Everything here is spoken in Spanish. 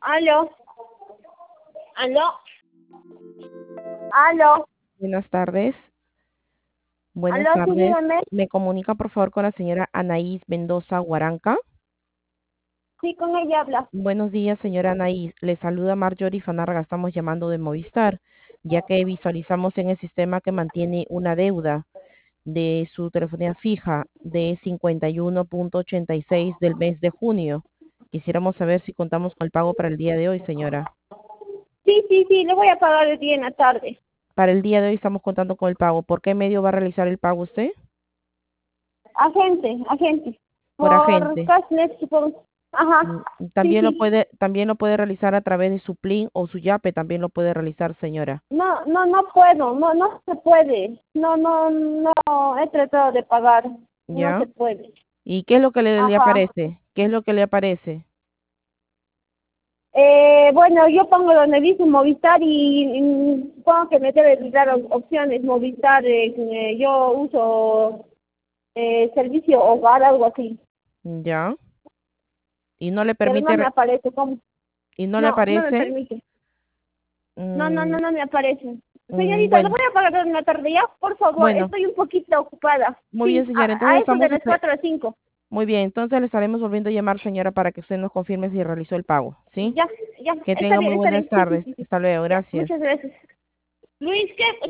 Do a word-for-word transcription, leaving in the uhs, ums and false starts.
Aló, aló, aló, Buenas tardes. Buenas aló, sí, tardes. dígame. Me comunica, por favor, con la señora Anaís Mendoza Guaranca. Sí, con ella habla. Buenos días, señora Anaís. Le saluda Marjorie Fanarga. Estamos llamando de Movistar, ya que visualizamos en el sistema que mantiene una deuda de su telefonía fija de cincuenta y uno punto ochenta y seis del mes de junio. Quisiéramos saber si contamos con el pago para el día de hoy, señora. Sí, sí, sí, le voy a pagar el día en la tarde. Para el día de hoy estamos contando con el pago. ¿Por qué medio va a realizar el pago usted? Agente, agente. Por Por agente. Cashnet, por... Ajá, Mm, sí, También lo sí. puede, también lo puede realizar a través de su Plin o su Yape, también lo puede realizar, señora. No, no, no puedo, no, no se puede. No, no, no, he tratado de pagar. No ¿Ya? se puede. ¿Y qué es lo que le, le Ajá. aparece? ¿Qué es lo que le aparece? Eh, bueno, yo pongo donde dice Movistar y, y supongo que me debe dar op- opciones. Movistar, eh, eh, yo uso eh, servicio hogar, algo así. ¿Ya? ¿Y no le Pero no permite, me re- aparece como. y no le No, no me aparece? permite. No, no, Mm, no, no me aparece. mm, Señorita, ¿lo bueno, voy a pagar en la tarde ya? Por favor, bueno, estoy un poquito ocupada. muy bien, Sí, señora. a, Entonces a eso de estamos, las espe- cuatro a cinco. muy bien, entonces le estaremos volviendo a llamar, señora, para que usted nos confirme si realizó el pago, ¿sí? Ya, ya, Que está tenga bien, muy está buenas bien. Sí, sí, tardes. sí, sí. Hasta luego, Ya, gracias. muchas gracias. Luis, ¿qué?